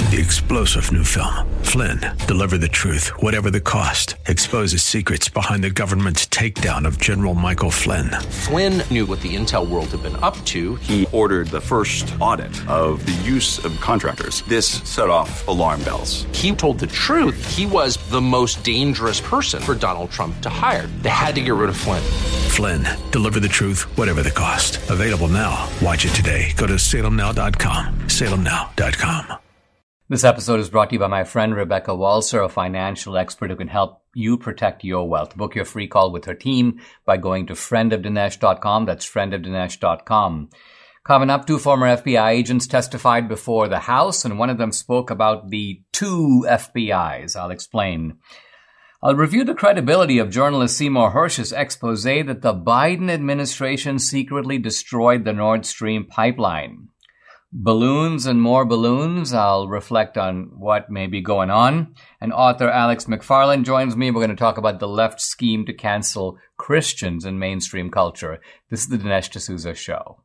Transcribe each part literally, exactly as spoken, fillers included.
The explosive new film, Flynn, deliver the truth, whatever the cost, exposes secrets behind the government's takedown of General Michael Flynn. Flynn knew what the intel world had been up to. He ordered the first audit of the use of contractors. This set off alarm bells. He told the truth. He was the most dangerous person for Donald Trump to hire. They had to get rid of Flynn. Flynn, deliver the truth, whatever the cost. Available now. Watch it today. Go to salem now dot com. salem now dot com. This episode is brought to you by my friend Rebecca Walser, a financial expert who can help you protect your wealth. Book your free call with her team by going to friend of dinesh dot com. That's friend of dinesh dot com. Coming up, two former F B I agents testified before the House, and one of them spoke about the two F B Is. I'll explain. I'll review the credibility of journalist Seymour Hersh's expose that the Biden administration secretly destroyed the Nord Stream pipeline. Balloons and more balloons. I'll reflect on what may be going on. And author Alex McFarland joins me. We're going to talk about the left's scheme to cancel Christians in mainstream culture. This is the Dinesh D'Souza Show.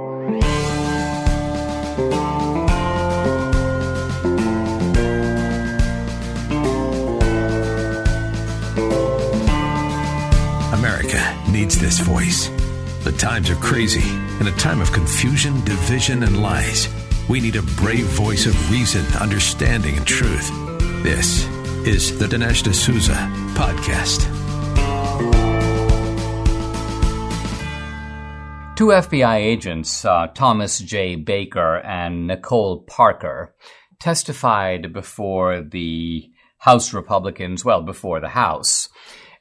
America needs this voice. The times are crazy. In a time of confusion, division, and lies, we need a brave voice of reason, understanding, and truth. This is the Dinesh D'Souza Podcast. Two F B I agents, uh, Thomas J. Baker and Nicole Parker, testified before the House Republicans, well, before the House.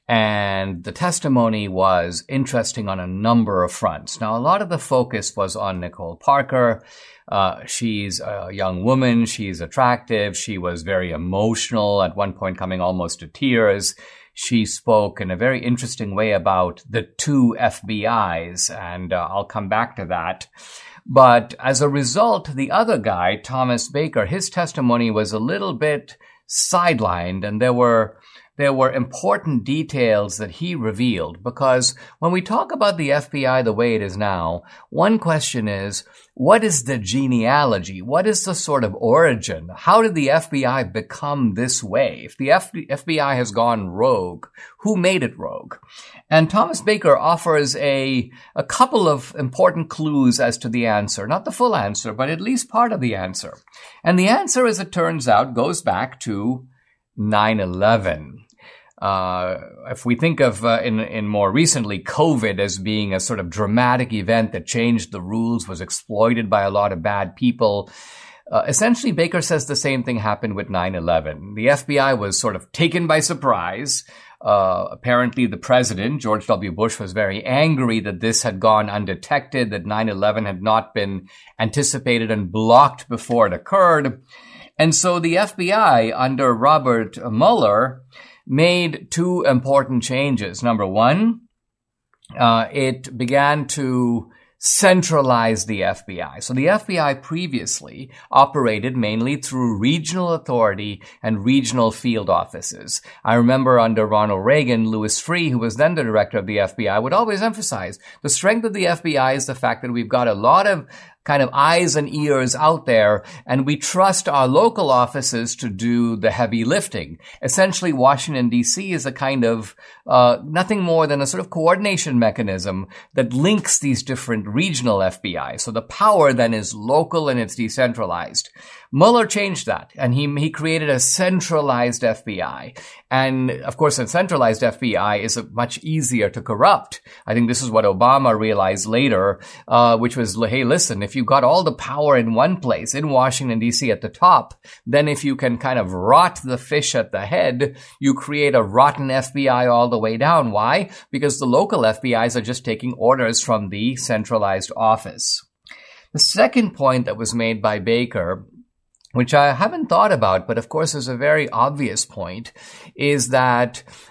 And the testimony was interesting on a number of fronts. Now, a lot of the focus was on Nicole Parker. Uh, she's a young woman. She's attractive. She was very emotional, at one point coming almost to tears. She spoke in a very interesting way about the two F B Is, and uh, I'll come back to that. But as a result, the other guy, Thomas Baker, his testimony was a little bit sidelined, and there were There were important details that he revealed, because when we talk about the F B I the way it is now, one question is, what is the genealogy? What is the sort of origin? How did the F B I become this way? If the F B I has gone rogue, who made it rogue? And Thomas Baker offers a, a couple of important clues as to the answer. Not the full answer, but at least part of the answer. And the answer, as it turns out, goes back to nine eleven. Uh, if we think of, uh, in, in more recently, COVID as being a sort of dramatic event that changed the rules, was exploited by a lot of bad people, uh, essentially Baker says the same thing happened with nine eleven. The F B I was sort of taken by surprise. Uh, apparently the president, George W. Bush, was very angry that this had gone undetected, that nine eleven had not been anticipated and blocked before it occurred. And so the F B I, under Robert Mueller, made two important changes. Number one, uh, it began to centralize the F B I. So the F B I previously operated mainly through regional authority and regional field offices. I remember under Ronald Reagan, Louis Freeh, who was then the director of the F B I, would always emphasize the strength of the F B I is the fact that we've got a lot of kind of eyes and ears out there, and we trust our local offices to do the heavy lifting. Essentially, Washington, D C is a kind of uh nothing more than a sort of coordination mechanism that links these different regional F B I. So the power then is local and it's decentralized. Mueller changed that, and he he created a centralized F B I. And of course, a centralized F B I is much easier to corrupt. I think this is what Obama realized later, uh, which was, hey, listen, if you got all the power in one place, in Washington, D C at the top, then if you can kind of rot the fish at the head, you create a rotten F B I all the way down. Why? Because the local F B Is are just taking orders from the centralized office. The second point that was made by Baker, which I haven't thought about, but of course is a very obvious point, is that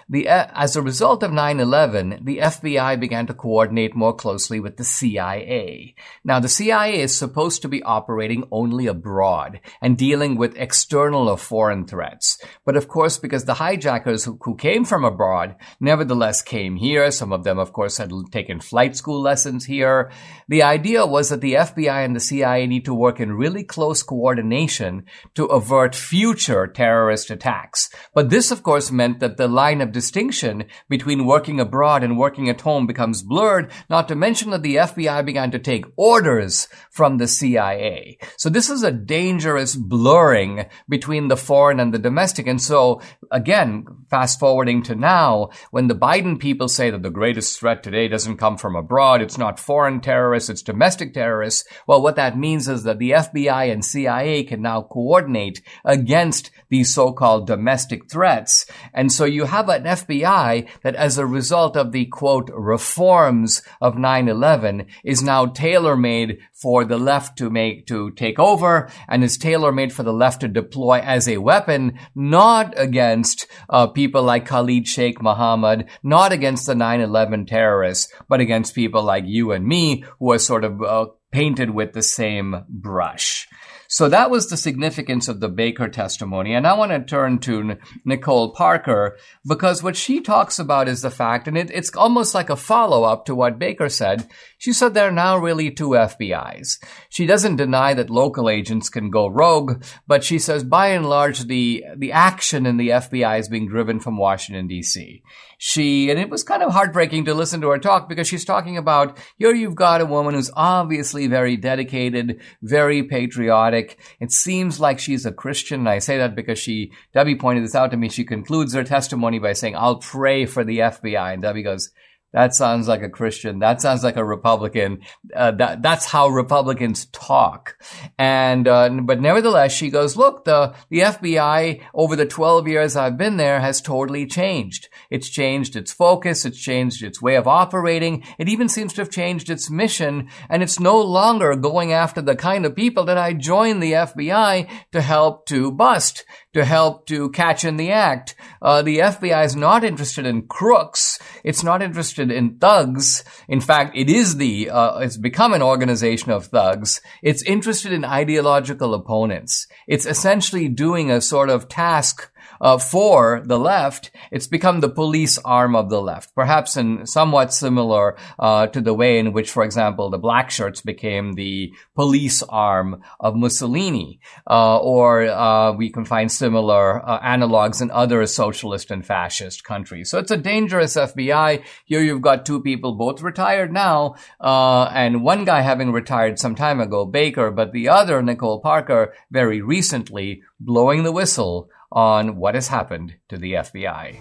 the as a result of nine eleven, the F B I began to coordinate more closely with the C I A. Now, the C I A is supposed to be operating only abroad and dealing with external or foreign threats. But of course, because the hijackers who, who came from abroad nevertheless came here, some of them, of course, had taken flight school lessons here, the idea was that the F B I and the C I A need to work in really close coordination to avert future terrorist attacks. But this, of course, meant that the line of distinction between working abroad and working at home becomes blurred, not to mention that the F B I began to take orders from the C I A. So this is a dangerous blurring between the foreign and the domestic. And so, again, fast forwarding to now, when the Biden people say that the greatest threat today doesn't come from abroad, it's not foreign terrorists, it's domestic terrorists, well, what that means is that the F B I and C I A can now coordinate against these so-called domestic threats. And so you have an F B I that, as a result of the, quote, reforms of nine eleven, is now tailor-made for the left to make, to take over, and is tailor-made for the left to deploy as a weapon, not against uh, people like Khalid Sheikh Mohammed, not against the nine eleven terrorists, but against people like you and me, who are sort of uh, painted with the same brush. So that was the significance of the Baker testimony. And I want to turn to N- Nicole Parker, because what she talks about is the fact, and it, it's almost like a follow-up to what Baker said. She said there are now really two F B Is. She doesn't deny that local agents can go rogue, but she says by and large the, the action in the F B I is being driven from Washington, D C. She, and it was kind of heartbreaking to listen to her talk, because she's talking about, here you've got a woman who's obviously very dedicated, very patriotic. It seems like she's a Christian. And I say that because she, Debbie pointed this out to me. She concludes her testimony by saying, I'll pray for the F B I. And Debbie goes, that sounds like a Christian. That sounds like a Republican. Uh, that, that's how Republicans talk. And, uh, but nevertheless, she goes, look, the, the F B I over the twelve years I've been there has totally changed. It's changed its focus. It's changed its way of operating. It even seems to have changed its mission. And it's no longer going after the kind of people that I joined the F B I to help to bust, to help to catch in the act. Uh, the F B I is not interested in crooks. It's not interested in thugs. In fact, it is the, uh, it's become an organization of thugs. It's interested in ideological opponents. It's essentially doing a sort of task Uh, for the left. It's become the police arm of the left, perhaps in somewhat similar uh, to the way in which, for example, the black shirts became the police arm of Mussolini, uh, or uh, we can find similar uh, analogs in other socialist and fascist countries. So it's a dangerous F B I. Here you've got two people, both retired now, uh, and one guy having retired some time ago, Baker, but the other, Nicole Parker, very recently blowing the whistle on what has happened to the F B I.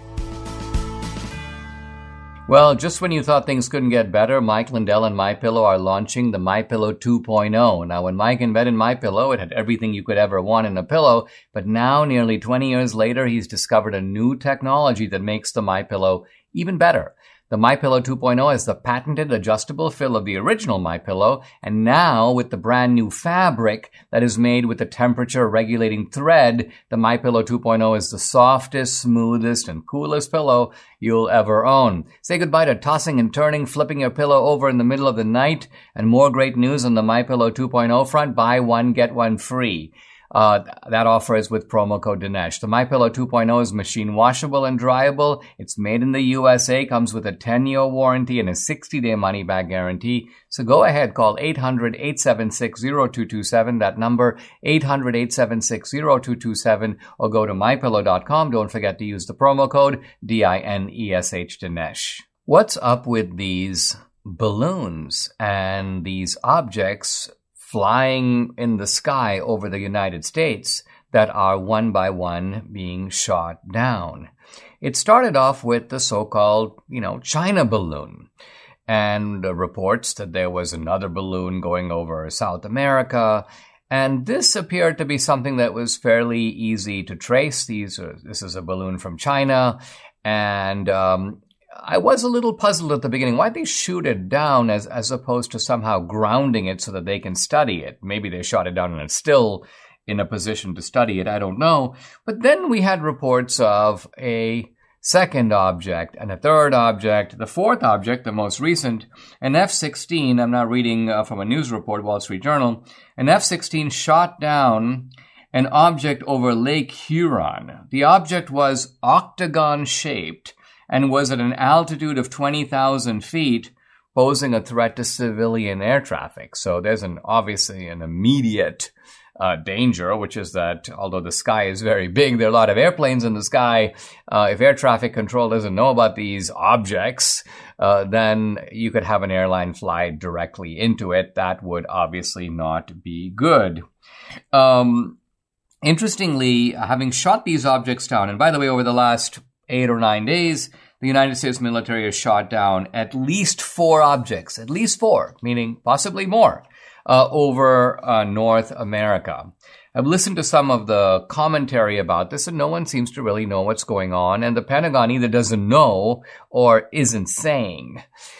Well, just when you thought things couldn't get better, Mike Lindell and MyPillow are launching the MyPillow two point oh. Now, when Mike invented MyPillow, it had everything you could ever want in a pillow, but now, nearly twenty years later, he's discovered a new technology that makes the MyPillow even better. The MyPillow two point oh has the patented adjustable fill of the original MyPillow, and now with the brand new fabric that is made with the temperature regulating thread, the MyPillow two point oh is the softest, smoothest, and coolest pillow you'll ever own. Say goodbye to tossing and turning, flipping your pillow over in the middle of the night, and more great news on the MyPillow two point oh front. Buy one, get one free. Uh, that offer is with promo code Dinesh. The MyPillow two point oh is machine washable and dryable. It's made in the U S A, comes with a ten-year warranty and a sixty-day money-back guarantee. So go ahead, call eight hundred, eight seven six, zero two two seven, that number, eight hundred, eight seven six, zero two two seven, or go to my pillow dot com. Don't forget to use the promo code D I N E S H, Dinesh. What's up with these balloons and these objects flying in the sky over the United States that are one by one being shot down? It started off with the so-called, you know, China balloon, and uh, reports that there was another balloon going over South America. And this appeared to be something that was fairly easy to trace. These are, this is a balloon from China, and um, I was a little puzzled at the beginning. Why'd they shoot it down as, as opposed to somehow grounding it so that they can study it? Maybe they shot it down and it's still in a position to study it. I don't know. But then we had reports of a second object, and a third object. The fourth object, the most recent, an F sixteen, I'm now reading uh, from a news report, Wall Street Journal, an F sixteen shot down an object over Lake Huron. The object was octagon-shaped and was at an altitude of twenty thousand feet, posing a threat to civilian air traffic. So there's an obviously an immediate uh, danger, which is that although the sky is very big, there are a lot of airplanes in the sky. Uh, if air traffic control doesn't know about these objects, uh, then you could have an airline fly directly into it. That would obviously not be good. Um, interestingly, having shot these objects down, and by the way, over the last eight or nine days, the United States military has shot down at least four objects, at least four, meaning possibly more, uh, over uh, North America. I've listened to some of the commentary about this, and no one seems to really know what's going on, and the Pentagon either doesn't know or isn't saying.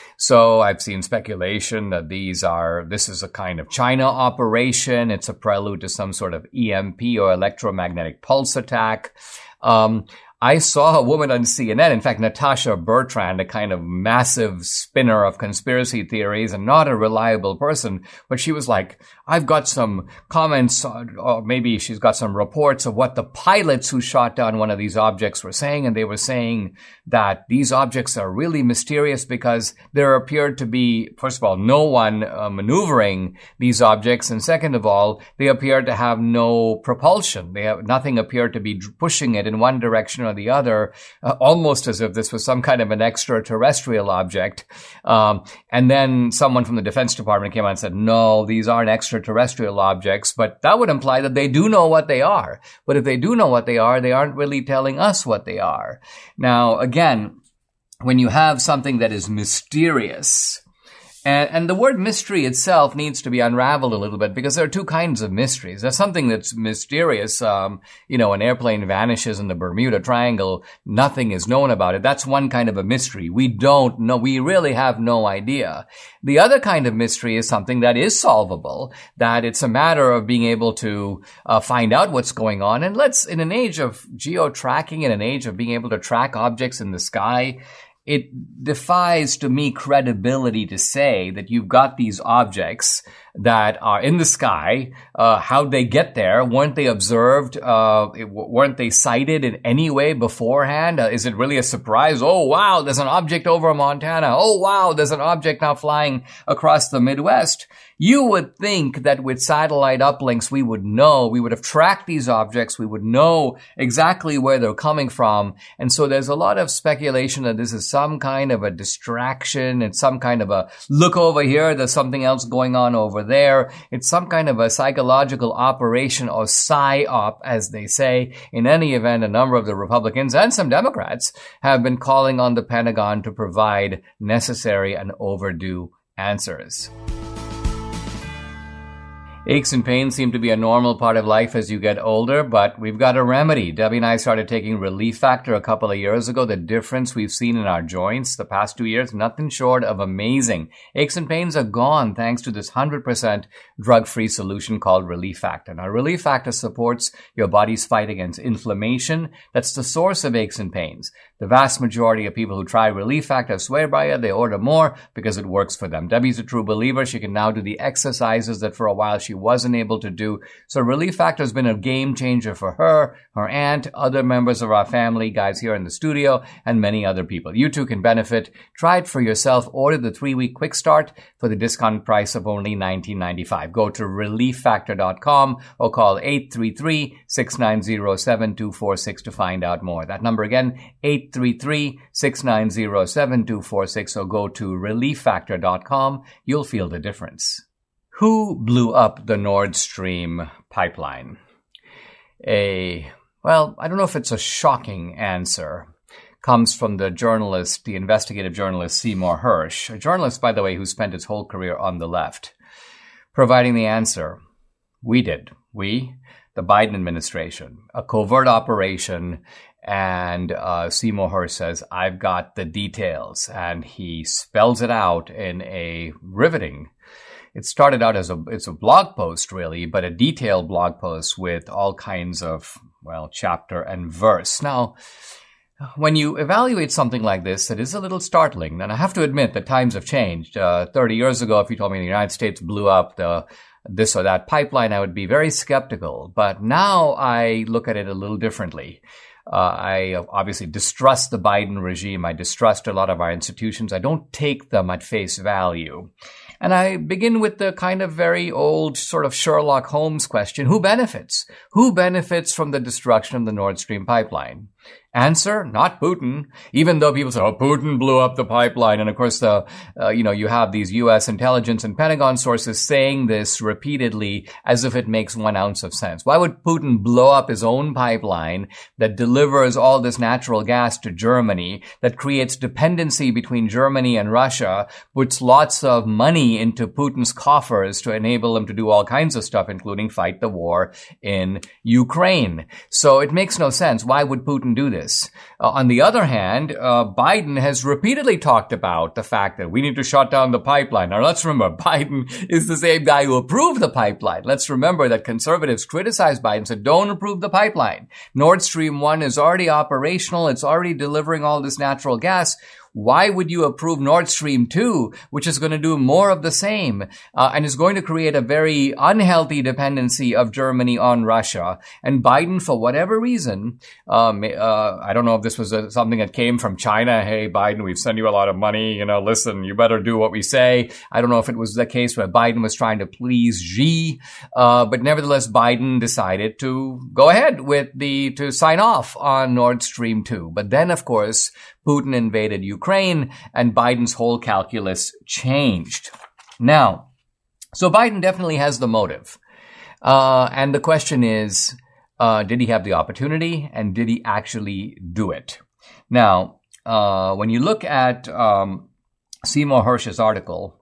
So I've seen speculation that these are, this is a kind of China operation. It's a prelude to some sort of E M P or electromagnetic pulse attack. Um, I saw a woman on C N N, in fact, Natasha Bertrand, a kind of massive spinner of conspiracy theories and not a reliable person, but she was like, I've got some comments, or maybe she's got some reports of what the pilots who shot down one of these objects were saying, and they were saying that these objects are really mysterious because there appeared to be, first of all, no one uh, maneuvering these objects, and second of all, they appeared to have no propulsion. They have, nothing appeared to be pushing it in one direction or the other, uh, almost as if this was some kind of an extraterrestrial object. Um, and then someone from the Defense Department came out and said, no, these aren't extraterrestrial objects, but that would imply that they do know what they are. But if they do know what they are, they aren't really telling us what they are. Now, again, when you have something that is mysterious, And, and the word mystery itself needs to be unraveled a little bit because there are two kinds of mysteries. There's something that's mysterious. Um, you know, an airplane vanishes in the Bermuda Triangle. Nothing is known about it. That's one kind of a mystery. We don't know. We really have no idea. The other kind of mystery is something that is solvable, that it's a matter of being able to uh, find out what's going on. And let's, in an age of geo-tracking, in an age of being able to track objects in the sky, it defies to me credibility to say that you've got these objects that are in the sky. Uh, how'd they get there? Weren't they observed? Uh, weren't they sighted in any way beforehand? Uh, is it really a surprise? Oh, wow, there's an object over Montana. Oh, wow, there's an object now flying across the Midwest. You would think that with satellite uplinks, we would know, we would have tracked these objects, we would know exactly where they're coming from. And so there's a lot of speculation that this is some kind of a distraction. It's some kind of a look over here, there's something else going on over there. It's some kind of a psychological operation or psyop, as they say. In any event, a number of the Republicans and some Democrats have been calling on the Pentagon to provide necessary and overdue answers. Aches and pains seem to be a normal part of life as you get older, but we've got a remedy. Debbie and I started taking Relief Factor a couple of years ago. The difference we've seen in our joints the past two years, nothing short of amazing. Aches and pains are gone thanks to this one hundred percent drug-free solution called Relief Factor. Now, Relief Factor supports your body's fight against inflammation. That's the source of aches and pains. The vast majority of people who try Relief Factor swear by it. They order more because it works for them. Debbie's a true believer. She can now do the exercises that for a while she wasn't able to do. So Relief Factor has been a game changer for her, her aunt, other members of our family, guys here in the studio, and many other people. You too can benefit. Try it for yourself. Order the three-week quick start for the discount price of only nineteen ninety-five. Go to relief factor dot com or call eight three three, six nine zero, seven two four six to find out more. That number again, eight three three, six nine zero, seven two four six, or go to relief factor dot com. You'll feel the difference. Who blew up the Nord Stream pipeline? A, well, I don't know if it's a shocking answer. Comes from the journalist, the investigative journalist Seymour Hersh, a journalist, by the way, who spent his whole career on the left, providing the answer. We did. We, the Biden administration, a covert operation. And uh, Seymour Hersh says, I've got the details. And he spells it out in a riveting, it started out as a, it's a blog post really, but a detailed blog post with all kinds of, well, chapter and verse. Now, when you evaluate something like this, it is a little startling. And I have to admit that times have changed. Uh, thirty years ago, if you told me the United States blew up the this or that pipeline, I would be very skeptical. But now I look at it a little differently. Uh, I obviously distrust the Biden regime. I distrust a lot of our institutions. I don't take them at face value. And I begin with the kind of very old sort of Sherlock Holmes question. Who benefits? Who benefits from the destruction of the Nord Stream pipeline? Answer, not Putin, even though people say, oh, Putin blew up the pipeline. And of course, the, uh, you know, you have these U S intelligence and Pentagon sources saying this repeatedly as if it makes one ounce of sense. Why would Putin blow up his own pipeline that delivers all this natural gas to Germany, that creates dependency between Germany and Russia, puts lots of money into Putin's coffers to enable him to do all kinds of stuff, including fight the war in Ukraine? So it makes no sense. Why would Putin do this? Uh, on the other hand, uh, Biden has repeatedly talked about the fact that we need to shut down the pipeline. Now, let's remember, Biden is the same guy who approved the pipeline. Let's remember that conservatives criticized Biden and said, don't approve the pipeline. Nord Stream one is already operational. It's already delivering all this natural gas. Why would you approve Nord Stream two, which is going to do more of the same uh, and is going to create a very unhealthy dependency of Germany on Russia? And Biden, for whatever reason, um, uh, I don't know if this was a, something that came from China. Hey, Biden, we've sent you a lot of money. You know, listen, you better do what we say. I don't know if it was the case where Biden was trying to please Xi, uh, but nevertheless, Biden decided to go ahead with the to sign off on Nord Stream two. But then, of course, Putin invaded Ukraine, and Biden's whole calculus changed. Now, so Biden definitely has the motive. Uh, and the question is, uh, did he have the opportunity, and did he actually do it? Now, uh, when you look at um, Seymour Hersh's article,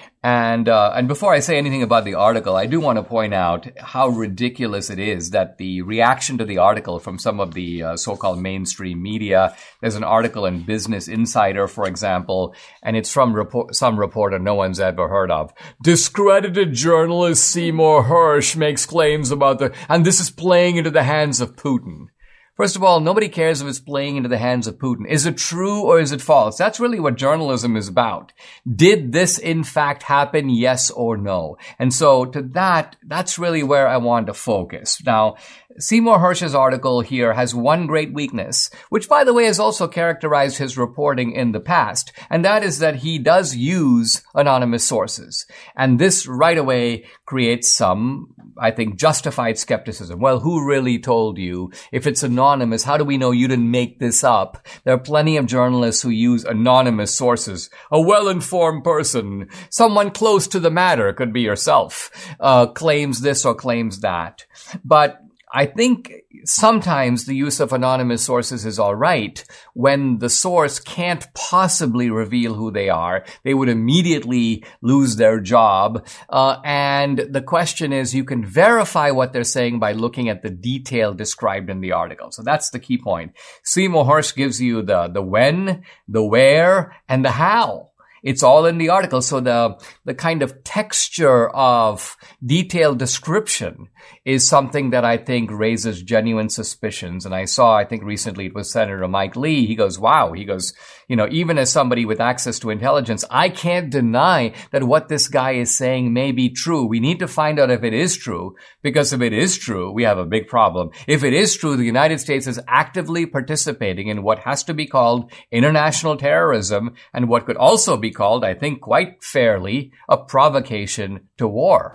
And uh, and before I say anything about the article, I do want to point out how ridiculous it is that the reaction to the article from some of the uh, so-called mainstream media. There's an article in Business Insider, for example, and it's from report, some reporter no one's ever heard of. Discredited journalist Seymour Hersh makes claims about the, and this is playing into the hands of Putin. First of all, nobody cares if it's playing into the hands of Putin. Is it true or is it false? That's really what journalism is about. Did this in fact happen? Yes or no? And so to that, that's really where I want to focus. Now, Seymour Hersh's article here has one great weakness, which, by the way, has also characterized his reporting in the past, and that is that he does use anonymous sources. And this right away creates some, I think, justified skepticism. Well, who really told you? If it's anonymous, how do we know you didn't make this up? There are plenty of journalists who use anonymous sources. A well-informed person, someone close to the matter, could be yourself, uh, claims this or claims that. But I think sometimes the use of anonymous sources is all right when the source can't possibly reveal who they are. They would immediately lose their job. Uh, and the question is, you can verify what they're saying by looking at the detail described in the article. So that's the key point. Seymour Hersh gives you the, the when, the where, and the how. It's all in the article. So the, the kind of texture of detailed description is something that I think raises genuine suspicions. And I saw, I think recently it was Senator Mike Lee. He goes, wow. He goes, you know, even as somebody with access to intelligence, I can't deny that what this guy is saying may be true. We need to find out if it is true, because if it is true, we have a big problem. If it is true, the United States is actively participating in what has to be called international terrorism and what could also be called, I think quite fairly, a provocation to war.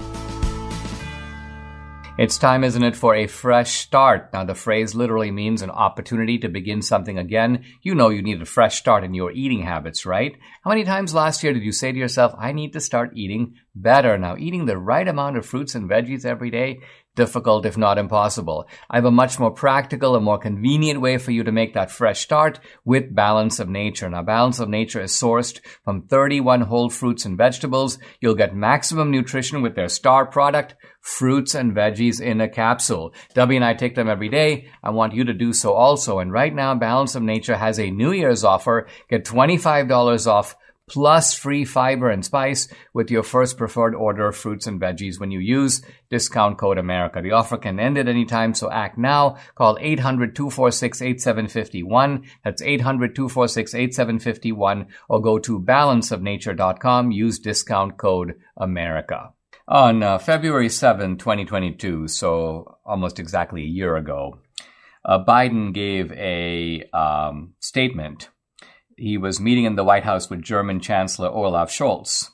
It's time, isn't it, for a fresh start. Now, the phrase literally means an opportunity to begin something again. You know you need a fresh start in your eating habits, right? How many times last year did you say to yourself, I need to start eating better? Now, eating the right amount of fruits and veggies every day, difficult if not impossible. I have a much more practical and more convenient way for you to make that fresh start with Balance of Nature. Now, Balance of Nature is sourced from thirty-one whole fruits and vegetables. You'll get maximum nutrition with their star product, fruits and veggies in a capsule. Debbie and I take them every day. I want you to do so also. And right now, Balance of Nature has a New Year's offer. Get twenty-five dollars off plus free fiber and spice with your first preferred order of fruits and veggies when you use discount code America. The offer can end at any time, so act now. Call eight hundred, two four six, eight seven five one. That's eight hundred, two four six, eight seven five one, or go to balance of nature dot com. Use discount code America. On uh, February seventh, twenty twenty-two, so almost exactly a year ago, uh, Biden gave a um, statement. He was meeting in the White House with German Chancellor Olaf Scholz.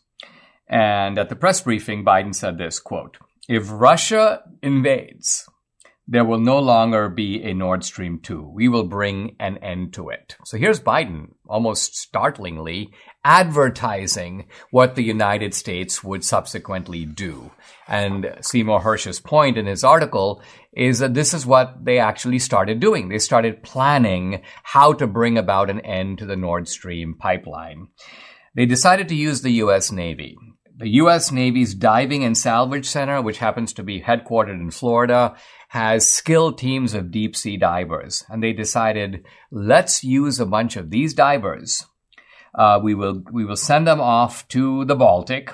And at the press briefing, Biden said this, quote, "If Russia invades, there will no longer be a Nord Stream two. We will bring an end to it." So here's Biden, almost startlingly, advertising what the United States would subsequently do. And Seymour Hersh's point in his article is that this is what they actually started doing. They started planning how to bring about an end to the Nord Stream pipeline. They decided to use the U S Navy. The U S Navy's Diving and Salvage Center, which happens to be headquartered in Florida, has skilled teams of deep sea divers. And they decided, let's use a bunch of these divers. Uh, we will we will send them off to the Baltic.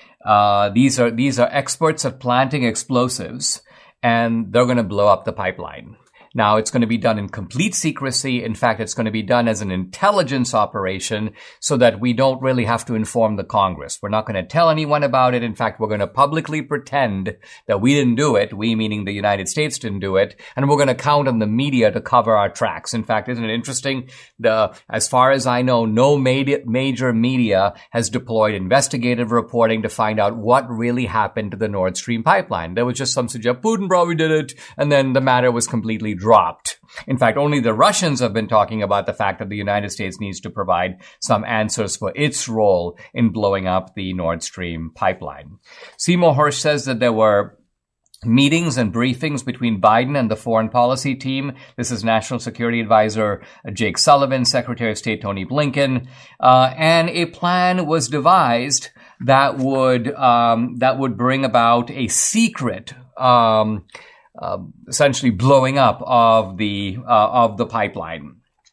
Uh, these are these are experts at planting explosives, and they're going to blow up the pipeline. Now, it's going to be done in complete secrecy. In fact, it's going to be done as an intelligence operation so that we don't really have to inform the Congress. We're not going to tell anyone about it. In fact, we're going to publicly pretend that we didn't do it, we meaning the United States didn't do it, and we're going to count on the media to cover our tracks. In fact, isn't it interesting? The, as far as I know, no major, major media has deployed investigative reporting to find out what really happened to the Nord Stream pipeline. There was just some suggestion, Putin probably did it, and then the matter was completely dropped. In fact, only the Russians have been talking about the fact that the United States needs to provide some answers for its role in blowing up the Nord Stream pipeline. Seymour Hersh says that there were meetings and briefings between Biden and the foreign policy team. This is National Security Advisor Jake Sullivan, Secretary of State Tony Blinken, uh, and a plan was devised that would um, that would bring about a secret um Uh, essentially blowing up of the uh, of the pipeline,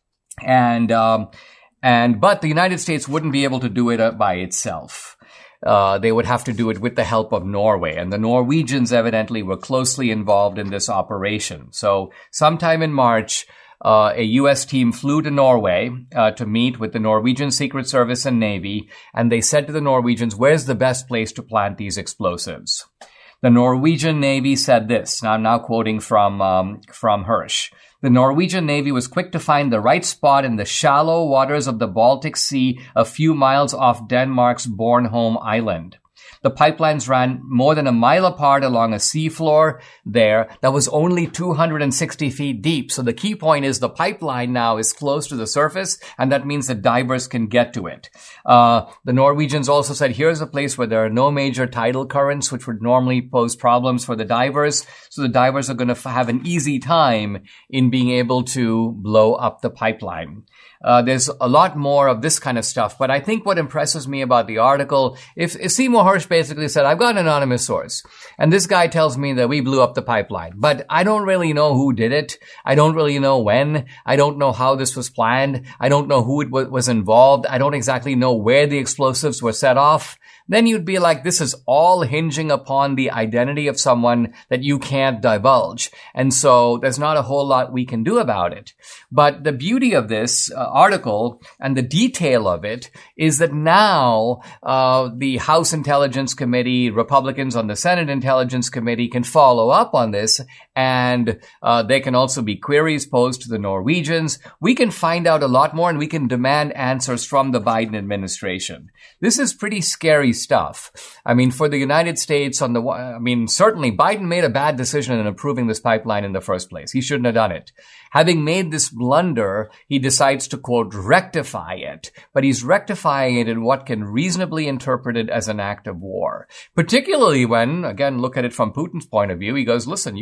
and um, and but the United States wouldn't be able to do it uh, by itself. Uh, they would have to do it with the help of Norway, and the Norwegians evidently were closely involved in this operation. So, sometime in March, uh, a U S team flew to Norway uh, to meet with the Norwegian Secret Service and Navy, and they said to the Norwegians, "Where's the best place to plant these explosives?" The Norwegian Navy said this. Now I'm now quoting from um, from Hersh. The Norwegian Navy was quick to find the right spot in the shallow waters of the Baltic Sea a few miles off Denmark's Bornholm Island. The pipelines ran more than a mile apart along a seafloor there that was only two hundred sixty feet deep. So the key point is the pipeline now is close to the surface, and that means that divers can get to it. Uh, the Norwegians also said, here's a place where there are no major tidal currents, which would normally pose problems for the divers. So the divers are going to f- have an easy time in being able to blow up the pipeline. Uh, there's a lot more of this kind of stuff, but I think what impresses me about the article, if, if Seymour Hersh basically said, I've got an anonymous source, and this guy tells me that we blew up the pipeline, but I don't really know who did it. I don't really know when. I don't know how this was planned. I don't know who it w- was involved. I don't exactly know where the explosives were set off. Then you'd be like, this is all hinging upon the identity of someone that you can't divulge. And so there's not a whole lot we can do about it. But the beauty of this uh, article and the detail of it is that now uh, the House Intelligence Committee, Republicans on the Senate Intelligence Committee can follow up on this, and uh, there can also be queries posed to the Norwegians. We can find out a lot more, and we can demand answers from the Biden administration. This is pretty scary stuff. I mean, for the United States, on the, I mean, certainly Biden made a bad decision in approving this pipeline in the first place. He shouldn't have done it. Having made this blunder, he decides to, quote, rectify it. But he's rectifying it in what can reasonably interpret it as an act of war. Particularly when, again, look at it from Putin's point of view, he goes, listen, you approved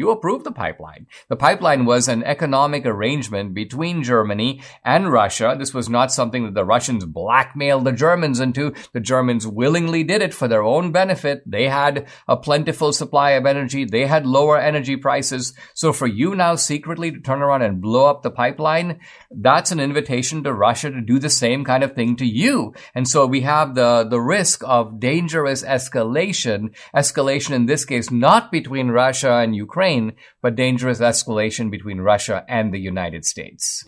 approve the pipeline. The pipeline was an economic arrangement between Germany and Russia. This was not something that the Russians blackmailed the Germans into. The Germans willingly did it for their own benefit. They had a plentiful supply of energy. They had lower energy prices. So for you now secretly to turn around and blow up the pipeline, that's an invitation to Russia to do the same kind of thing to you. And so we have the, the risk of dangerous escalation, escalation in this case, not between Russia and Ukraine, but dangerous escalation between Russia and the United States.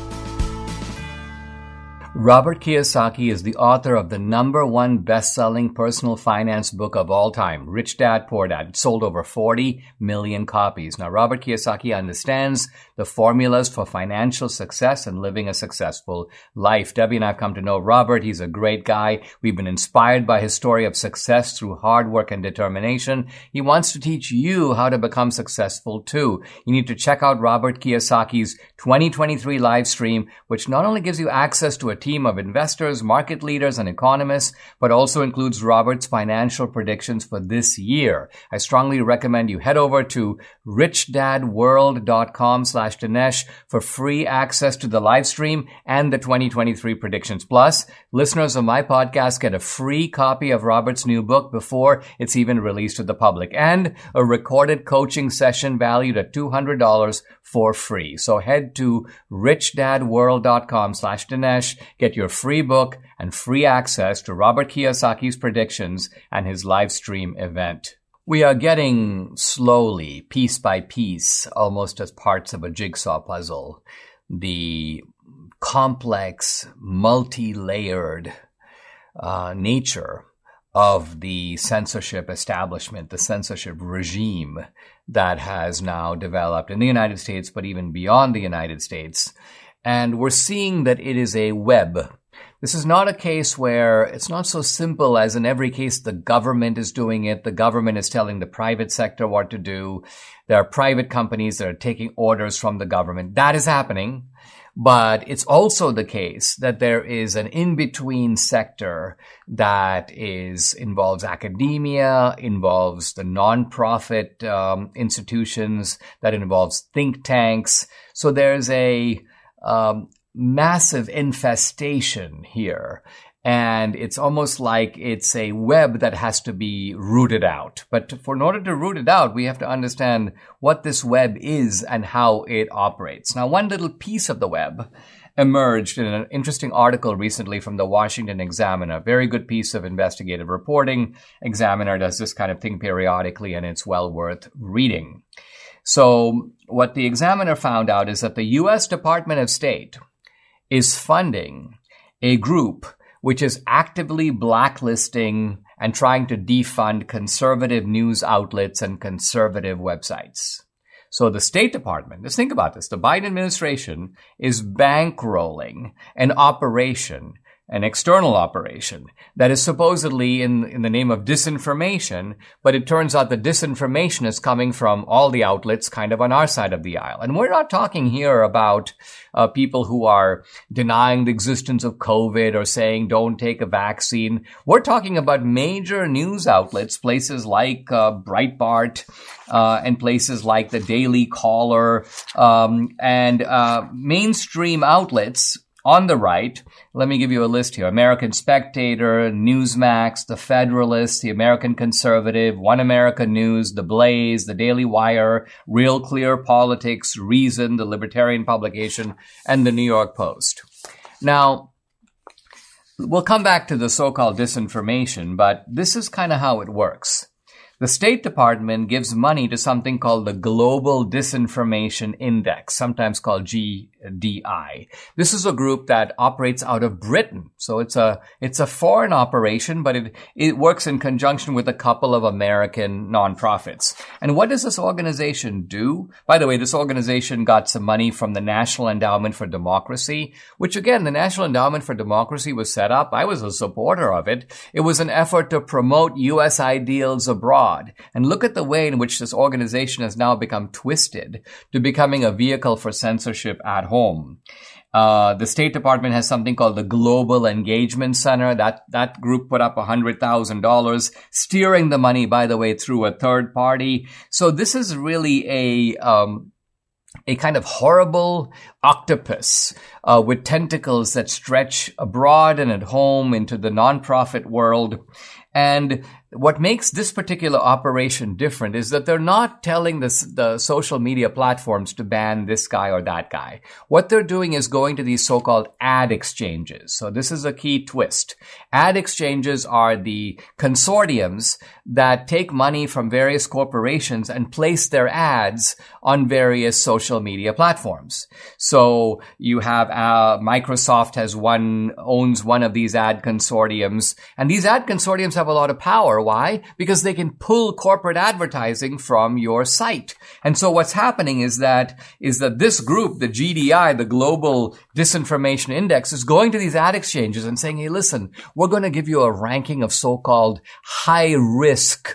Robert Kiyosaki is the author of the number one best-selling personal finance book of all time, Rich Dad, Poor Dad. It sold over forty million copies. Now, Robert Kiyosaki understands the formulas for financial success and living a successful life. Debbie and I have come to know Robert. He's a great guy. We've been inspired by his story of success through hard work and determination. He wants to teach you how to become successful too. You need to check out Robert Kiyosaki's twenty twenty-three live stream, which not only gives you access to a team of investors, market leaders, and economists, but also includes Robert's financial predictions for this year. I strongly recommend you head over to richdadworld.com slash Dinesh for free access to the live stream and the twenty twenty-three predictions. Plus, listeners of my podcast get a free copy of Robert's new book before it's even released to the public, and a recorded coaching session valued at two hundred dollars for free. So head to richdadworld.com slash Dinesh. Get your free book and free access to Robert Kiyosaki's predictions and his live stream event. We are getting slowly, piece by piece, almost as parts of a jigsaw puzzle, the complex, multi-layered uh, nature of the censorship establishment, the censorship regime that has now developed in the United States, but even beyond the United States. And we're seeing that it is a web. This is not a case where it's not so simple as in every case the government is doing it. The government is telling the private sector what to do. There are private companies that are taking orders from the government. That is happening. But it's also the case that there is an in-between sector that is involves academia, involves the nonprofit um, institutions, that involves think tanks. So there's a um, massive infestation here. And it's almost like it's a web that has to be rooted out. But for in order to root it out, we have to understand what this web is and how it operates. Now, one little piece of the web emerged in an interesting article recently from the Washington Examiner. Very good piece of investigative reporting. Examiner does this kind of thing periodically, and it's well worth reading. So what the Examiner found out is that the U S Department of State is funding a group which is actively blacklisting and trying to defund conservative news outlets and conservative websites. So the State Department, just think about this, the Biden administration is bankrolling an operation, an external operation that is supposedly in, in the name of disinformation, but it turns out the disinformation is coming from all the outlets kind of on our side of the aisle. And we're not talking here about uh, people who are denying the existence of COVID or saying don't take a vaccine. We're talking about major news outlets, places like uh, Breitbart uh, and places like the Daily Caller um, and uh, mainstream outlets on the right. Let me give you a list here. American Spectator, Newsmax, The Federalist, The American Conservative, One America News, The Blaze, The Daily Wire, Real Clear Politics, Reason, The Libertarian Publication, and The New York Post. Now, we'll come back to the so-called disinformation, but this is kind of how it works. The State Department gives money to something called the Global Disinformation Index, sometimes called G D I. This is a group that operates out of Britain. So it's a, it's a foreign operation, but it, it works in conjunction with a couple of American nonprofits. And what does this organization do? By the way, this organization got some money from the National Endowment for Democracy, which again, the National Endowment for Democracy was set up. I was a supporter of it. It was an effort to promote U S ideals abroad. And look at the way in which this organization has now become twisted to becoming a vehicle for censorship at home. Uh, the State Department has something called the Global Engagement Center. That, that group put up one hundred thousand dollars, steering the money, by the way, through a third party. So this is really a, um, a kind of horrible octopus uh, with tentacles that stretch abroad and at home into the nonprofit world. And what makes this particular operation different is that they're not telling the, the social media platforms to ban this guy or that guy. What they're doing is going to these so-called ad exchanges. So this is a key twist. Ad exchanges are the consortiums that take money from various corporations and place their ads on various social media platforms. So you have uh, Microsoft has one, owns one of these ad consortiums, and these ad consortiums have a lot of power. Why? Because they can pull corporate advertising from your site. And so what's happening is that, is that this group, the G D I, the Global Disinformation Index, is going to these ad exchanges and saying, hey, listen, we're going to give you a ranking of so-called high risk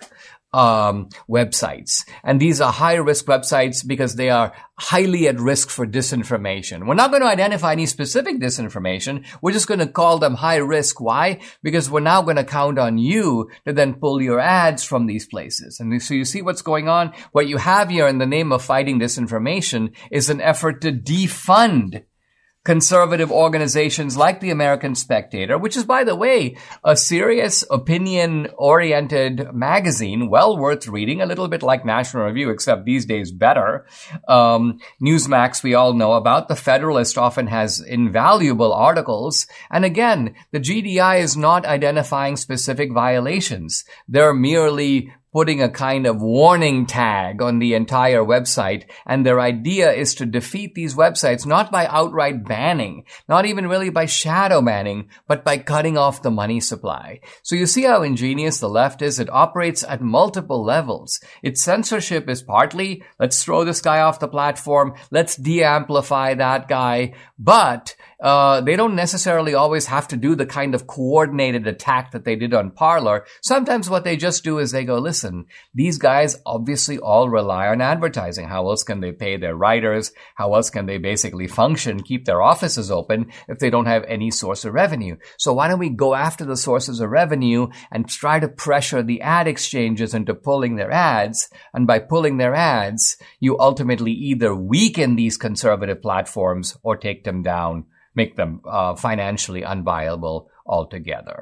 Um, websites. And these are high-risk websites because they are highly at risk for disinformation. We're not going to identify any specific disinformation. We're just going to call them high risk. Why? Because we're now going to count on you to then pull your ads from these places. And so you see what's going on? What you have here in the name of fighting disinformation is an effort to defund conservative organizations like the American Spectator, which is, by the way, a serious opinion-oriented magazine, well worth reading, a little bit like National Review, except these days better. Um, Newsmax, we all know about. The Federalist often has invaluable articles. And again, the G D I is not identifying specific violations. They're merely putting a kind of warning tag on the entire website. And their idea is to defeat these websites, not by outright banning, not even really by shadow banning, but by cutting off the money supply. So you see how ingenious the left is? It operates at multiple levels. Its censorship is partly, let's throw this guy off the platform, let's de-amplify that guy, but Uh, they don't necessarily always have to do the kind of coordinated attack that they did on Parler. Sometimes what they just do is they go, listen, these guys obviously all rely on advertising. How else can they pay their writers? How else can they basically function, keep their offices open if they don't have any source of revenue? So why don't we go after the sources of revenue and try to pressure the ad exchanges into pulling their ads? And by pulling their ads, you ultimately either weaken these conservative platforms or take them down, make them uh, financially unviable altogether.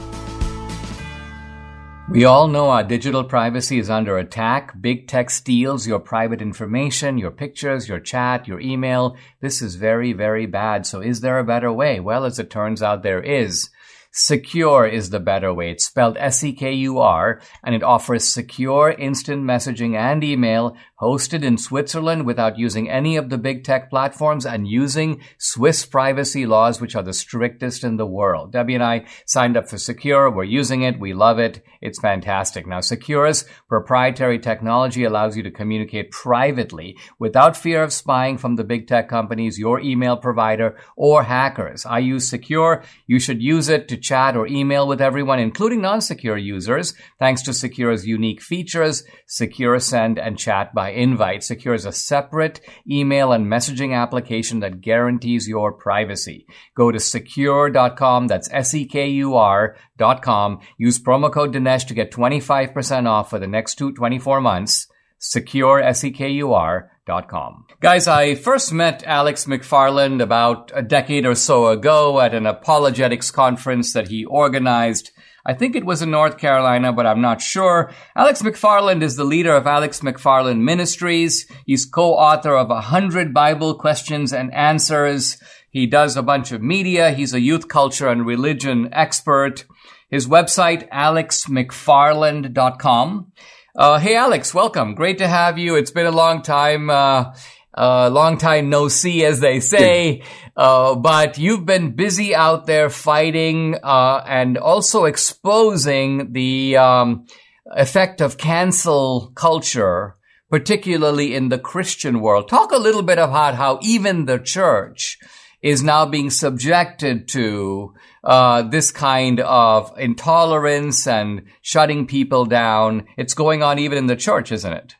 We all know our digital privacy is under attack. Big tech steals your private information, your pictures, your chat, your email. This is very, very bad. So is there a better way? Well, as it turns out, there is. Secure is the better way. It's spelled S E K U R, and it offers secure instant messaging and email hosted in Switzerland without using any of the big tech platforms and using Swiss privacy laws, which are the strictest in the world. Debbie and I signed up for Secure. We're using it. We love it. It's fantastic. Now, Secure's proprietary technology allows you to communicate privately without fear of spying from the big tech companies, your email provider, or hackers. I use Secure. You should use it to chat or email with everyone, including non-secure users, thanks to Secure's unique features, Secure Send and Chat by Invite. Secure is a separate email and messaging application that guarantees your privacy. Go to secure dot com, that's S E K U R dot com. Use promo code Dinesh to get twenty-five percent off for the next two, twenty-four months. Secure, S E K U R dot com. Guys, I first met Alex McFarland about a decade or so ago at an apologetics conference that he organized. I think it was in North Carolina, but I'm not sure. Alex McFarland is the leader of Alex McFarland Ministries. He's co-author of A Hundred Bible Questions and Answers. He does a bunch of media. He's a youth culture and religion expert. His website, alex mcfarland dot com. Uh, hey, Alex, welcome. Great to have you. It's been a long time, uh, uh, long time no see, as they say. Uh, but you've been busy out there fighting, uh, and also exposing the, um, effect of cancel culture, particularly in the Christian world. Talk a little bit about how even the church is now being subjected to uh this kind of intolerance and shutting people down. It's going on even in the church, isn't it?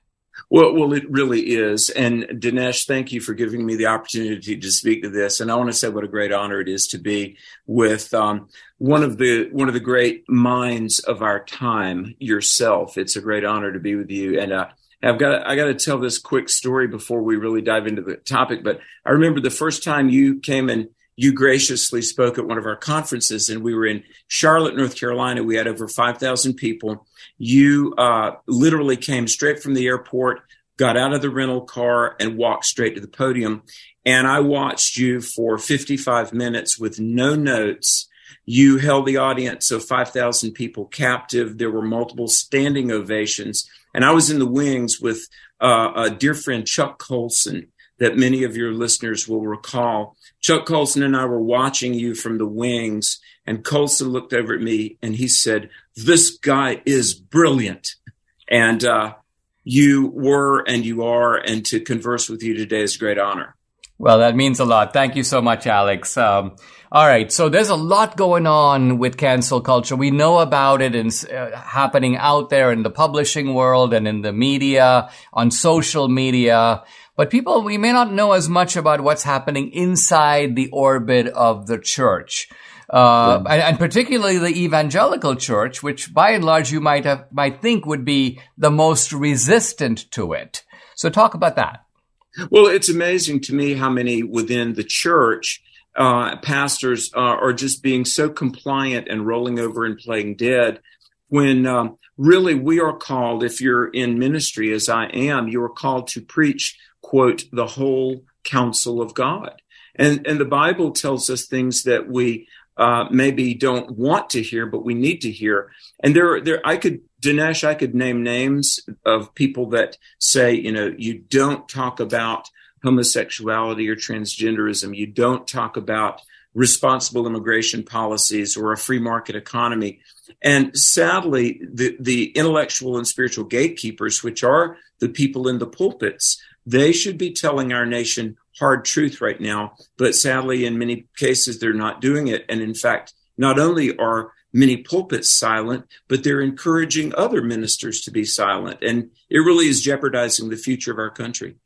Well, well, it really is. And Dinesh, thank you for giving me the opportunity to speak to this. And I want to say what a great honor it is to be with um, one of the one of the great minds of our time, yourself. It's a great honor to be with you. And uh, I've got I got to tell this quick story before we really dive into the topic. But I remember the first time you came and you graciously spoke at one of our conferences, and we were in Charlotte, North Carolina. We had over five thousand people. You uh, literally came straight from the airport, got out of the rental car, and walked straight to the podium. And I watched you for fifty-five minutes with no notes. You held the audience of five thousand people captive. There were multiple standing ovations. And I was in the wings with uh, a dear friend, Chuck Colson, that many of your listeners will recall. Chuck Colson and I were watching you from the wings, and Colson looked over at me and he said, "This guy is brilliant." And uh, you were and you are, and to converse with you today is a great honor. Well, that means a lot. Thank you so much, Alex. Um, all right. So there's a lot going on with cancel culture. We know about it and uh, happening out there in the publishing world and in the media, on social media. But people, we may not know as much about what's happening inside the orbit of the church. Uh, yeah. and, and particularly the evangelical church, which by and large you might have, might think would be the most resistant to it. So talk about that. Well, it's amazing to me how many within the church uh, pastors uh, are just being so compliant and rolling over and playing dead when um, really we are called, if you're in ministry as I am, you are called to preach, quote, the whole counsel of God. And, and the Bible tells us things that we uh, maybe don't want to hear, but we need to hear. And there, there, I could, Dinesh, I could name names of people that say, you know, you don't talk about homosexuality or transgenderism. You don't talk about responsible immigration policies or a free market economy. And sadly, the, the intellectual and spiritual gatekeepers, which are the people in the pulpits, they should be telling our nation hard truth right now. But sadly, in many cases, they're not doing it. And in fact, not only are many pulpits silent, but they're encouraging other ministers to be silent. And it really is jeopardizing the future of our country.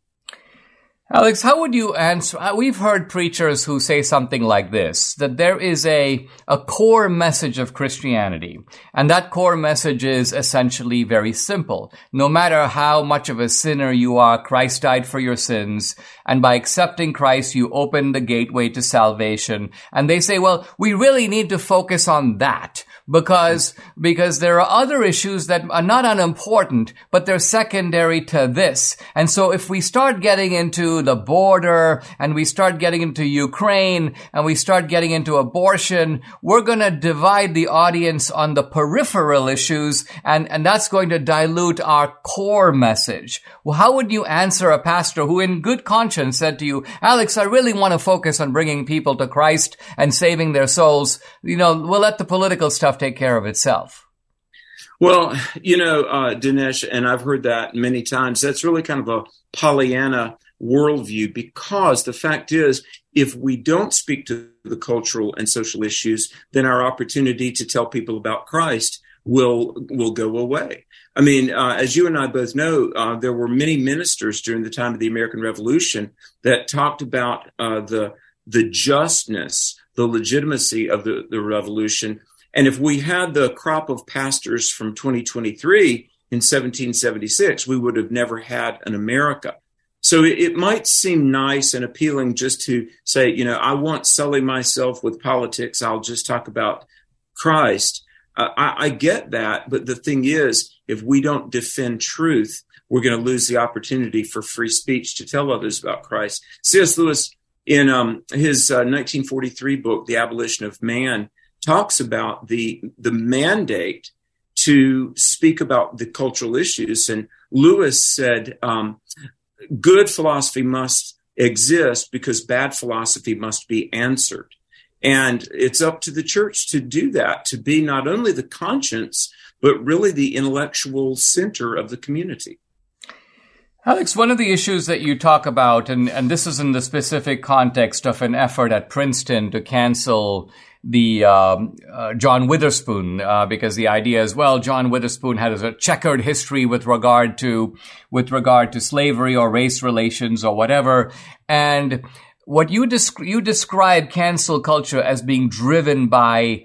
Alex, how would you answer? We've heard preachers who say something like this, that there is a, a core message of Christianity. And that core message is essentially very simple. No matter how much of a sinner you are, Christ died for your sins. And by accepting Christ, you open the gateway to salvation. And they say, well, we really need to focus on that. Because, because there are other issues that are not unimportant, but they're secondary to this. And so if we start getting into the border and we start getting into Ukraine and we start getting into abortion, we're going to divide the audience on the peripheral issues, and, and that's going to dilute our core message. Well, how would you answer a pastor who in good conscience said to you, Alex, I really want to focus on bringing people to Christ and saving their souls. You know, we'll let the political stuff take care of itself? Well, you know, uh, Dinesh, and I've heard that many times, that's really kind of a Pollyanna worldview, because the fact is, if we don't speak to the cultural and social issues, then our opportunity to tell people about Christ will will go away. I mean, uh, as you and I both know, uh, there were many ministers during the time of the American Revolution that talked about uh, the the justness, the legitimacy of the, the revolution. And if we had the crop of pastors from twenty twenty-three in seventeen seventy-six, we would have never had an America. So it, it might seem nice and appealing just to say, you know, I won't sully myself with politics. I'll just talk about Christ. Uh, I, I get that. But the thing is, if we don't defend truth, we're going to lose the opportunity for free speech to tell others about Christ. C S Lewis, in um, his uh, nineteen forty-three book, The Abolition of Man, talks about the the mandate to speak about the cultural issues. And Lewis said, um, good philosophy must exist because bad philosophy must be answered. And it's up to the church to do that, to be not only the conscience, but really the intellectual center of the community. Alex, one of the issues that you talk about, and, and this is in the specific context of an effort at Princeton to cancel the um, uh, John Witherspoon, uh, because the idea is, well, John Witherspoon has a checkered history with regard to with regard to slavery or race relations or whatever. And what you desc- you describe cancel culture as being driven by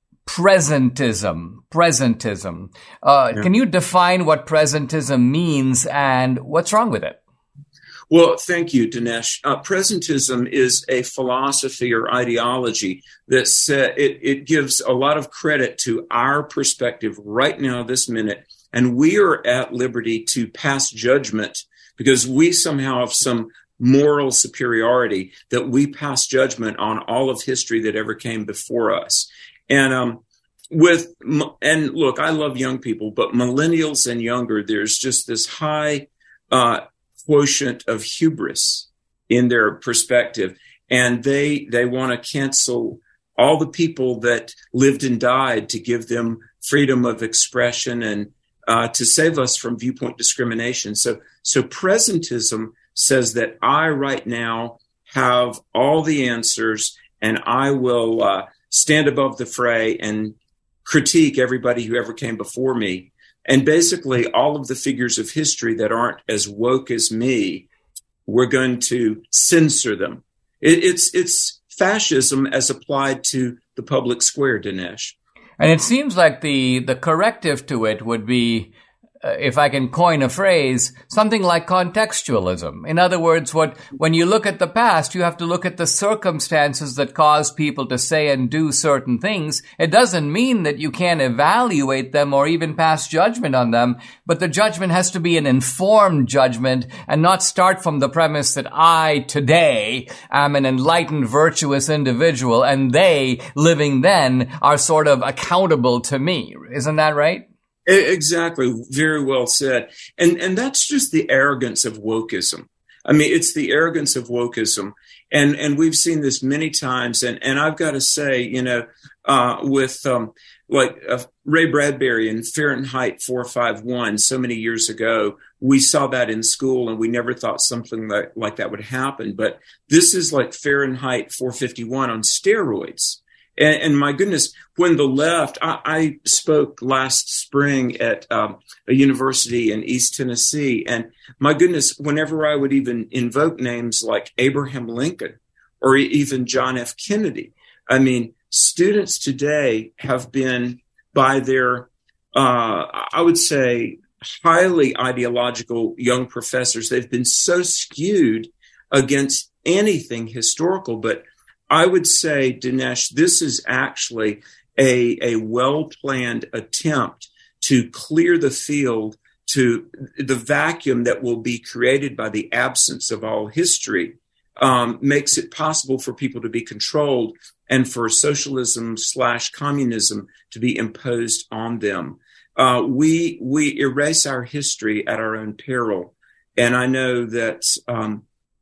presentism. Presentism. Uh, yeah. Can you define what presentism means and what's wrong with it? Well, thank you, Dinesh. Uh, presentism is a philosophy or ideology that uh, it, it gives a lot of credit to our perspective right now, this minute, and we are at liberty to pass judgment because we somehow have some moral superiority that we pass judgment on all of history that ever came before us. And um, with and look, I love young people, but millennials and younger, there's just this high uh quotient of hubris in their perspective, and they they want to cancel all the people that lived and died to give them freedom of expression and uh, to save us from viewpoint discrimination. So, so presentism says that I right now have all the answers, and I will uh, stand above the fray and critique everybody who ever came before me. And basically, all of the figures of history that aren't as woke as me, we're going to censor them. It, it's it's fascism as applied to the public square, Dinesh. And it seems like the, the corrective to it would be, uh, if I can coin a phrase, something like contextualism. In other words, what when you look at the past, you have to look at the circumstances that cause people to say and do certain things. It doesn't mean that you can't evaluate them or even pass judgment on them, but the judgment has to be an informed judgment and not start from the premise that I today am an enlightened, virtuous individual and they, living then, are sort of accountable to me. Isn't that right? Exactly. Very well said. And and that's just the arrogance of wokeism. I mean, it's the arrogance of wokeism. And and we've seen this many times. And, and I've got to say, you know, uh, with um, like uh, Ray Bradbury in Fahrenheit four fifty-one so many years ago, we saw that in school and we never thought something like, like that would happen. But this is like Fahrenheit four fifty-one on steroids. And, and my goodness, when the left, I, I spoke last spring at um, a university in East Tennessee, and my goodness, whenever I would even invoke names like Abraham Lincoln or even John F. Kennedy, I mean, students today have been, by their, uh, I would say, highly ideological young professors, they've been so skewed against anything historical. But I would say, Dinesh, this is actually a, a well-planned attempt to clear the field to the vacuum that will be created by the absence of all history, um, makes it possible for people to be controlled and for socialism slash communism to be imposed on them. Uh, we we erase our history at our own peril. And I know that um,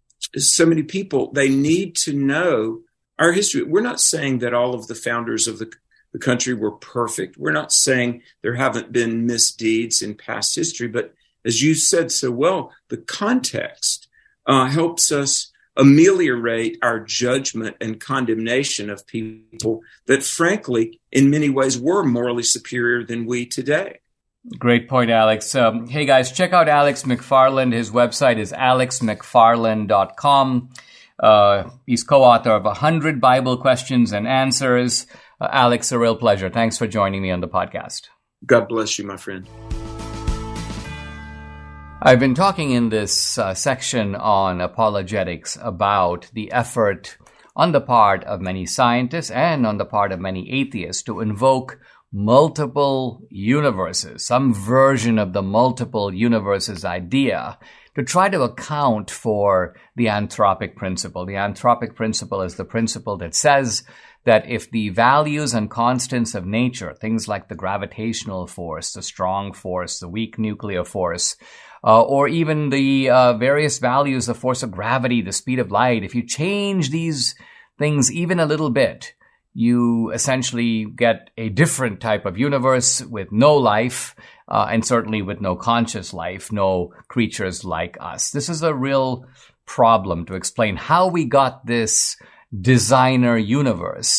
so many people, they need to know our history. We're not saying that all of the founders of the, the country were perfect. We're not saying there haven't been misdeeds in past history. But as you said so well, the context uh, helps us ameliorate our judgment and condemnation of people that, frankly, in many ways were morally superior than we today. Great point, Alex. Um, hey, guys, check out Alex McFarland. His website is alex mcfarland dot com. Uh, he's co-author of one hundred Bible Questions and Answers. Uh, Alex, a real pleasure. Thanks for joining me on the podcast. God bless you, my friend. I've been talking in this uh, section on apologetics about the effort on the part of many scientists and on the part of many atheists to invoke multiple universes, some version of the multiple universes idea, to try to account for the anthropic principle. The anthropic principle is the principle that says that if the values and constants of nature, things like the gravitational force, the strong force, the weak nuclear force, uh, or even the uh, various values, the force of gravity, the speed of light, if you change these things even a little bit, you essentially get a different type of universe with no life, uh, and certainly with no conscious life, no creatures like us. This is a real problem to explain how we got this designer universe.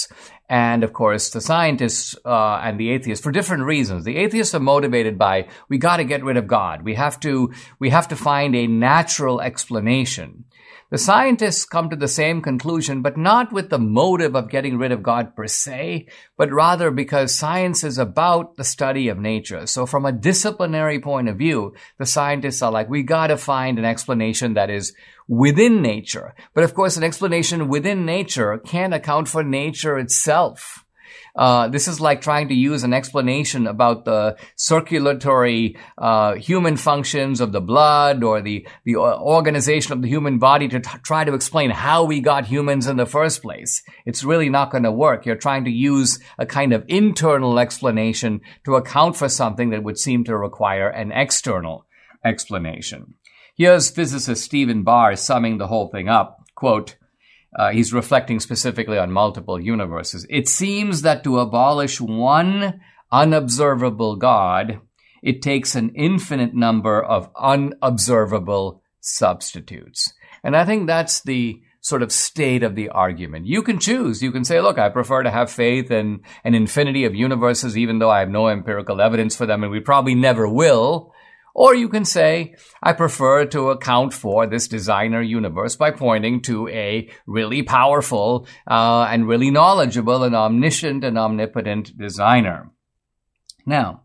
and, of course, the scientists uh, and the atheists for different reasons. The atheists are motivated by, we got to get rid of God. We have to, we have to find a natural explanation. The scientists come to the same conclusion, but not with the motive of getting rid of God per se, but rather because science is about the study of nature. So from a disciplinary point of view, the scientists are like, we got to find an explanation that is within nature. But of course, an explanation within nature can't account for nature itself. Uh, this is like trying to use an explanation about the circulatory uh, human functions of the blood or the, the organization of the human body to t- try to explain how we got humans in the first place. It's really not going to work. You're trying to use a kind of internal explanation to account for something that would seem to require an external explanation. Here's physicist Stephen Barr summing the whole thing up. Quote, Uh, he's reflecting specifically on multiple universes. It seems that to abolish one unobservable God, it takes an infinite number of unobservable substitutes. And I think that's the sort of state of the argument. You can choose. You can say, look, I prefer to have faith in an infinity of universes, even though I have no empirical evidence for them, and we probably never will. Or you can say, I prefer to account for this designer universe by pointing to a really powerful uh, and really knowledgeable and omniscient and omnipotent designer. Now,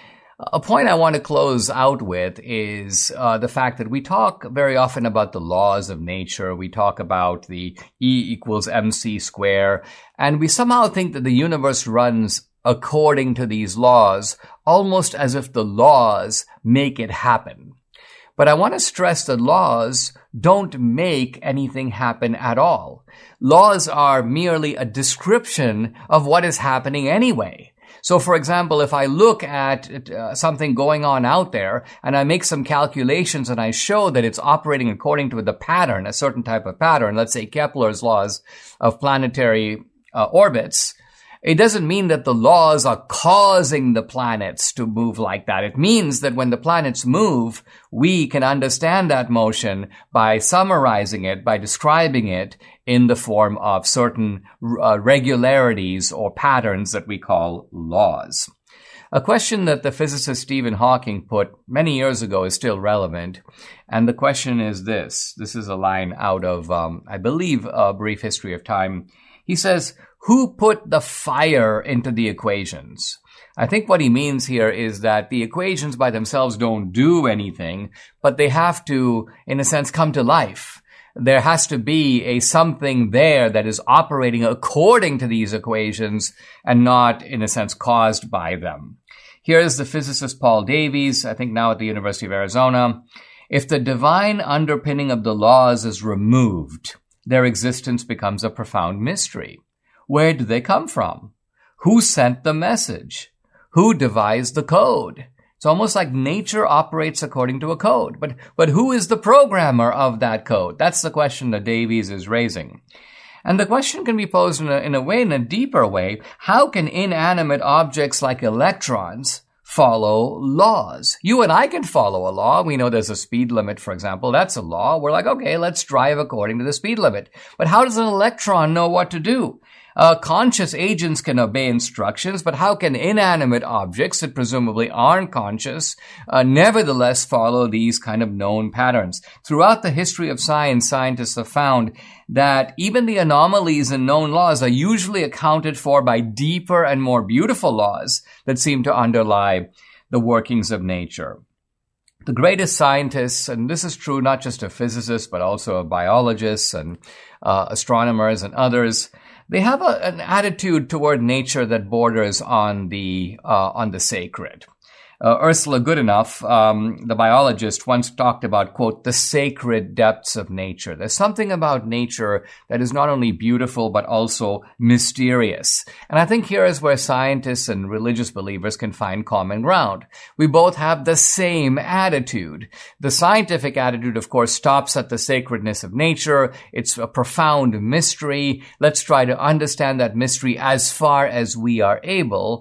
a point I want to close out with is uh, the fact that we talk very often about the laws of nature. We talk about the E equals mc square, and we somehow think that the universe runs according to these laws, almost as if the laws make it happen. But I want to stress that laws don't make anything happen at all. Laws are merely a description of what is happening anyway. So, for example, if I look at uh, something going on out there and I make some calculations and I show that it's operating according to the pattern, a certain type of pattern, let's say Kepler's laws of planetary uh, orbits, it doesn't mean that the laws are causing the planets to move like that. It means that when the planets move, we can understand that motion by summarizing it, by describing it in the form of certain uh, regularities or patterns that we call laws. A question that the physicist Stephen Hawking put many years ago is still relevant. And the question is this. This is a line out of, um, I believe, A Brief History of Time. He says, who put the fire into the equations? I think what he means here is that the equations by themselves don't do anything, but they have to, in a sense, come to life. There has to be a something there that is operating according to these equations and not, in a sense, caused by them. Here's the physicist Paul Davies, I think now at the University of Arizona. If the divine underpinning of the laws is removed, their existence becomes a profound mystery. Where did they come from? Who sent the message? Who devised the code? It's almost like nature operates according to a code. But, but who is the programmer of that code? That's the question that Davies is raising. And the question can be posed in a, in a way, in a deeper way. How can inanimate objects like electrons follow laws? You and I can follow a law. We know there's a speed limit, for example. That's a law. We're like, okay, let's drive according to the speed limit. But how does an electron know what to do? Uh, conscious agents can obey instructions, but how can inanimate objects that presumably aren't conscious uh, nevertheless follow these kind of known patterns? Throughout the history of science, scientists have found that even the anomalies in known laws are usually accounted for by deeper and more beautiful laws that seem to underlie the workings of nature. The greatest scientists, and this is true not just of physicists, but also of biologists and uh, astronomers and others, they have a, an attitude toward nature that borders on the uh, on the sacred. Uh, Ursula Goodenough, um, the biologist, once talked about, quote, the sacred depths of nature. There's something about nature that is not only beautiful, but also mysterious. And I think here is where scientists and religious believers can find common ground. We both have the same attitude. The scientific attitude, of course, stops at the sacredness of nature. It's a profound mystery. Let's try to understand that mystery as far as we are able.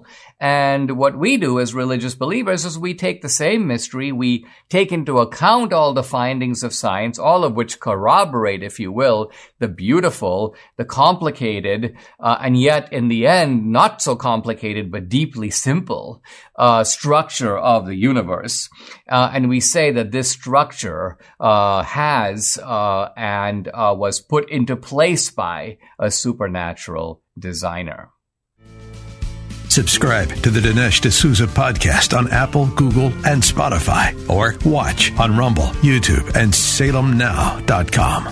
And what we do as religious believers is we take the same mystery, we take into account all the findings of science, all of which corroborate, if you will, the beautiful, the complicated, uh, and yet in the end, not so complicated, but deeply simple uh, structure of the universe. Uh, and we say that this structure uh, has uh, and uh, was put into place by a supernatural designer. Subscribe to the Dinesh D'Souza podcast on Apple, Google, and Spotify, or watch on Rumble, YouTube, and Salem Now dot com.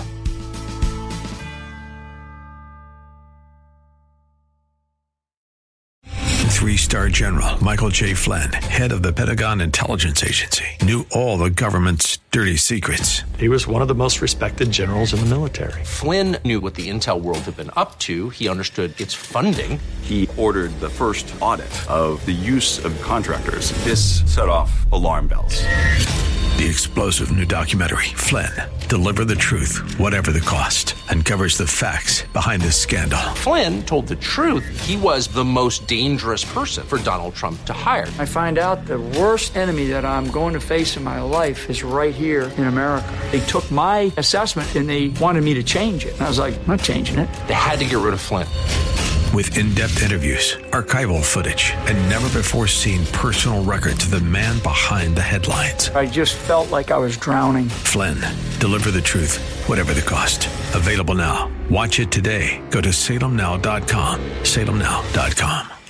Three-star General Michael J. Flynn, head of the Pentagon Intelligence Agency, knew all the government's dirty secrets. He was one of the most respected generals in the military. Flynn knew what the intel world had been up to. He understood its funding. He ordered the first audit of the use of contractors. This set off alarm bells. The explosive new documentary, Flynn, Deliver the Truth, Whatever the Cost, uncovers the facts behind this scandal. Flynn told the truth. He was the most dangerous person for Donald Trump to hire. I find out the worst enemy that I'm going to face in my life is right here in America. They took my assessment and they wanted me to change it. And I was like, I'm not changing it. They had to get rid of Flynn. With in-depth interviews, archival footage, and never-before-seen personal records of the man behind the headlines. I just felt like I was drowning. Flynn, Deliver the Truth, Whatever the Cost. Available now. Watch it today. Go to Salem Now dot com. Salem Now dot com.